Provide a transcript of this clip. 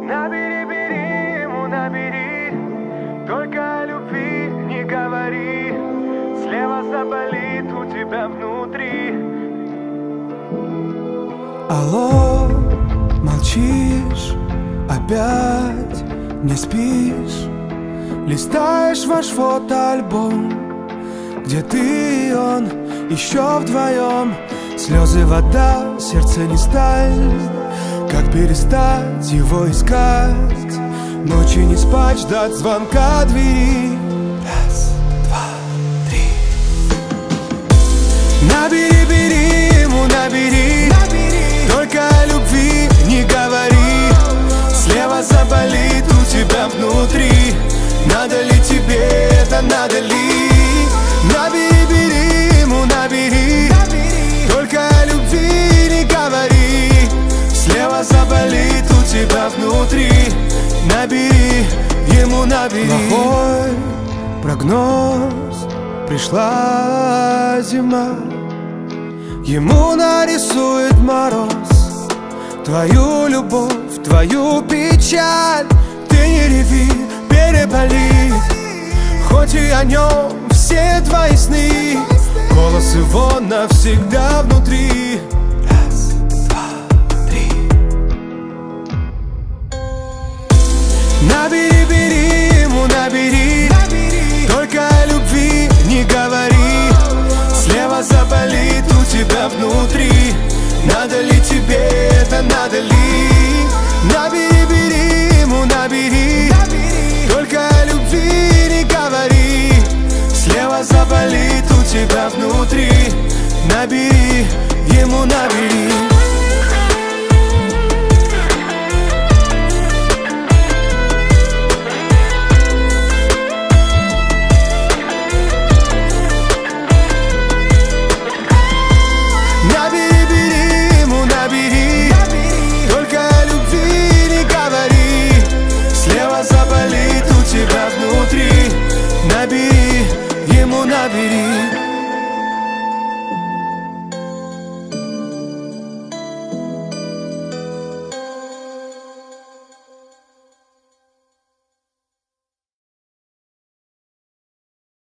Набери, бери ему, набери. Только о любви не говори. Слева заболит у тебя внутри. Алло, молчишь, опять не спишь. Листаешь ваш фотоальбом, где ты и он еще вдвоем. Слезы, вода, сердце не сталь. Как перестать его искать? Ночи не спать, ждать звонка двери. Раз, два, три. Набери, бери ему, набери. Только о любви не говори. Слева заболит у тебя внутри. Надо ли тебе это, надо ли? Набери, бери ему, набери. Только о любви не говори. Слева заболит у тебя внутри. Набери ему, набери. Плохой прогноз, пришла зима. Ему нарисует мороз твою любовь, твою печаль. Ты не реви, переболит. Хоть и о нем все твои сны, голос его навсегда внутри. Раз, два, три. Набери, бери ему, набери. Только о любви не говори. Слева заболит у тебя внутри. Надо ли тебе это, надо ли? Набери, бери ему, набери. Только о любви не говори. Слева заболит у тебя внутри. Набери ему, набери. Набери, бери ему, набери. Только о любви не говори. Слева заболит у тебя внутри. Набери ему, набери.